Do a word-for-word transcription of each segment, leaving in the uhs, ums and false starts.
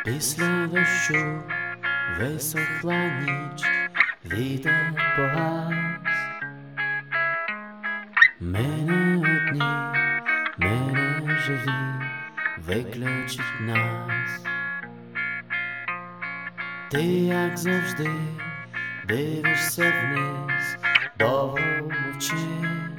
Після дощу висохла ніч, вітер погас. Ми не одні, ми не живі, виключить нас. Ти, як завжди, дивишся вниз, довго мовчиш.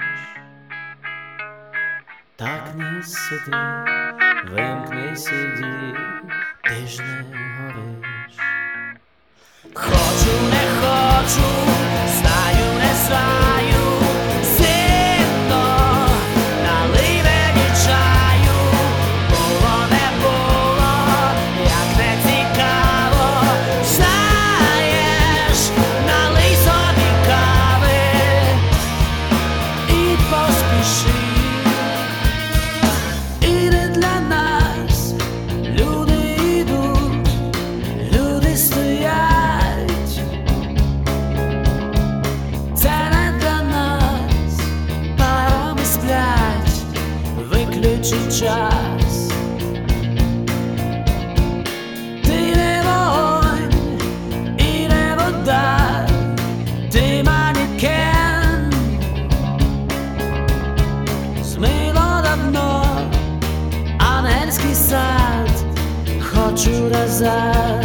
Так не сиди, вимкни сіді, ти ж не гориш. Хочу, не хочу, знаю, не знаю, сильно налий мені чаю. Було, не було, як не цікаво, знаєш, налий собі кави і поспіши. Іде для нас, люди йдуть, люди стоять. Це не для нас, парами сплять, виключить час. Ти не вогонь і не вода, ти манікен. Змило давно ангельський сад, хочу назад.